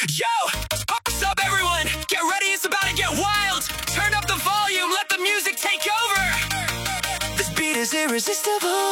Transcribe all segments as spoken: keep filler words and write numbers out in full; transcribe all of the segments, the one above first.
Yo, what's up everyone? Get ready, it's about to get wild. Turn up the volume, let the music take over. This beat is irresistible.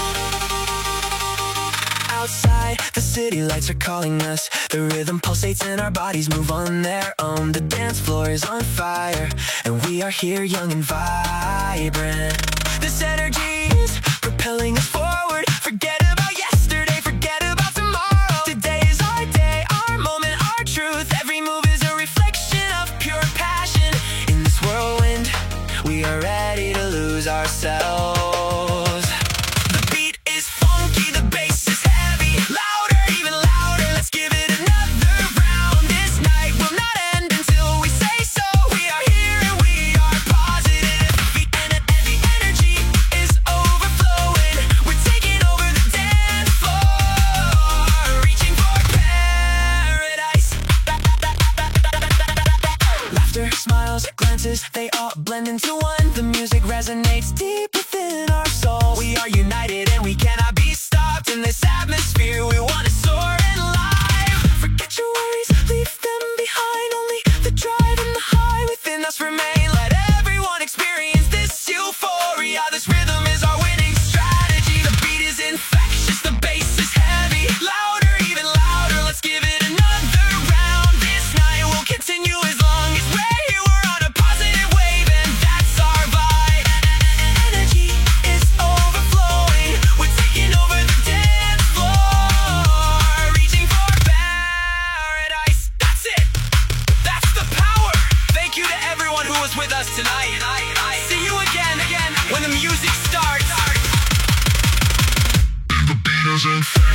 Outside, the city lights are calling us. The rhythm pulsates and our bodies move on their own. The dance floor is on fire, and we are here young and vibrant. This energy is propelling us forward. Forget about yesterday, forget about tomorrow. Today is our day, our moment, our truth. Every move is a reflection of pure passion. In this whirlwind, we are ready to lose ourselves. Smiles, glances, they all blend into one. The music resonates deep within our souls. We are united and we cannot be stopped. In this atmosphere, we want to soar and live. Forget your worries, leave them behind. Only the drive and the high within us remain. Let everyone experience this euphoria. This rhythm is our winning strategy. The beat is infectious, the bass is heavy. Louder, even louder, let's give it another round. This night will continue as long as we're with us tonight. See you again, again when the music starts. The beat is in